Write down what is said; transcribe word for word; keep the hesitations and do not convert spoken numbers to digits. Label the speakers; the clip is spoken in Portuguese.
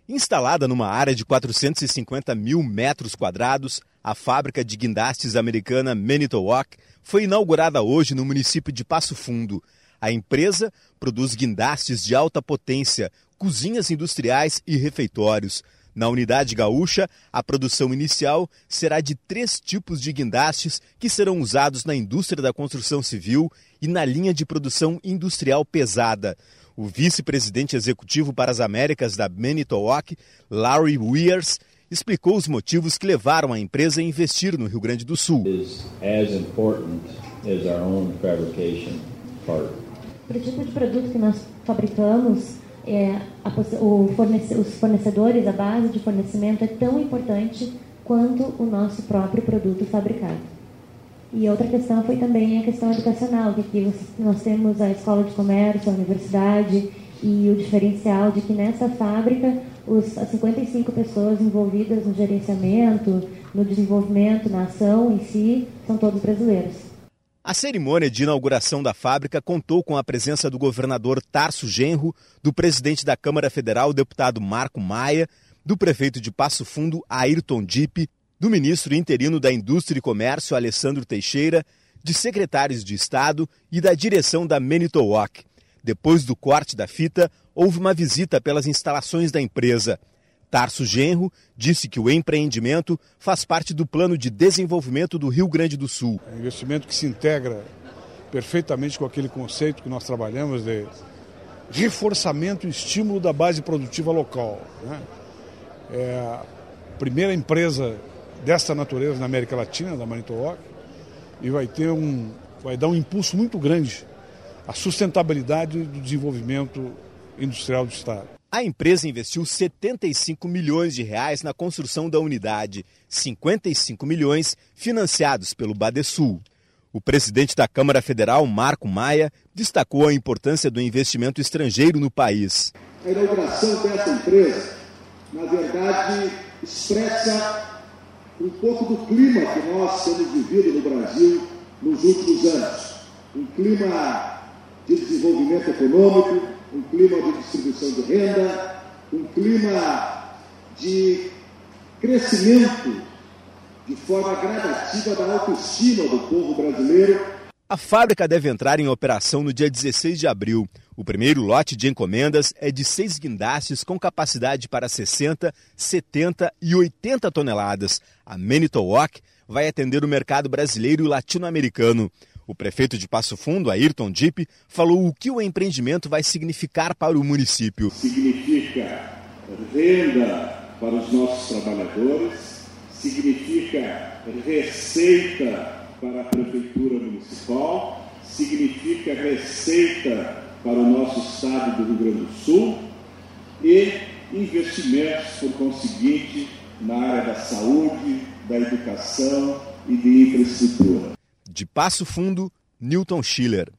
Speaker 1: Instalada numa área de quatrocentos e cinquenta mil metros quadrados, a fábrica de guindastes americana Manitowoc foi inaugurada hoje no município de Passo Fundo. A empresa produz guindastes de alta potência, cozinhas industriais e refeitórios. Na unidade gaúcha, a produção inicial será de três tipos de guindastes que serão usados na indústria da construção civil e na linha de produção industrial pesada. O vice-presidente executivo para as Américas da Manitowoc, Larry Weirs, explicou os motivos que levaram a empresa a investir no Rio Grande do Sul.
Speaker 2: Para o tipo de produto que nós fabricamos, é, a, o fornece, os fornecedores, a base de fornecimento é tão importante quanto o nosso próprio produto fabricado. E outra questão foi também a questão educacional, que aqui nós temos a escola de comércio, a universidade e o diferencial de que nessa fábrica os, as cinquenta e cinco pessoas envolvidas no gerenciamento, no desenvolvimento, na ação em si, são todos brasileiros.
Speaker 1: A cerimônia de inauguração da fábrica contou com a presença do governador Tarso Genro, do presidente da Câmara Federal, deputado Marco Maia, do prefeito de Passo Fundo, Ayrton Dipp, do ministro interino da Indústria e Comércio, Alessandro Teixeira, de secretários de Estado e da direção da Manitowoc. Depois do corte da fita, houve uma visita pelas instalações da empresa. Tarso Genro disse que o empreendimento faz parte do plano de desenvolvimento do Rio Grande do Sul.
Speaker 3: É um investimento que se integra perfeitamente com aquele conceito que nós trabalhamos de reforçamento e estímulo da base produtiva local, né? É a primeira empresa dessa natureza na América Latina, da Manitowoc, e vai ter um, vai dar um impulso muito grande à sustentabilidade do desenvolvimento industrial do Estado.
Speaker 1: A empresa investiu setenta e cinco milhões de reais na construção da unidade, cinquenta e cinco milhões financiados pelo Badesul. O presidente da Câmara Federal, Marco Maia, destacou a importância do investimento estrangeiro no país.
Speaker 4: A inauguração dessa empresa, na verdade, expressa um pouco do clima que nós temos vivido no Brasil nos últimos anos. Um clima de desenvolvimento econômico, um clima de distribuição de renda, um clima de crescimento de forma gradativa da autoestima do povo brasileiro.
Speaker 1: A fábrica deve entrar em operação no dia dezesseis de abril. O primeiro lote de encomendas é de seis guindastes com capacidade para sessenta, setenta e oitenta toneladas. A Manitowoc vai atender o mercado brasileiro e latino-americano. O prefeito de Passo Fundo, Ayrton Dipp, falou o que o empreendimento vai significar para o município.
Speaker 4: Significa renda para os nossos trabalhadores, significa receita para a Prefeitura Municipal, significa receita para o nosso estado do Rio Grande do Sul e investimentos, por conseguinte, na área da saúde, da educação e de infraestrutura.
Speaker 1: De Passo Fundo, Newton Schiller.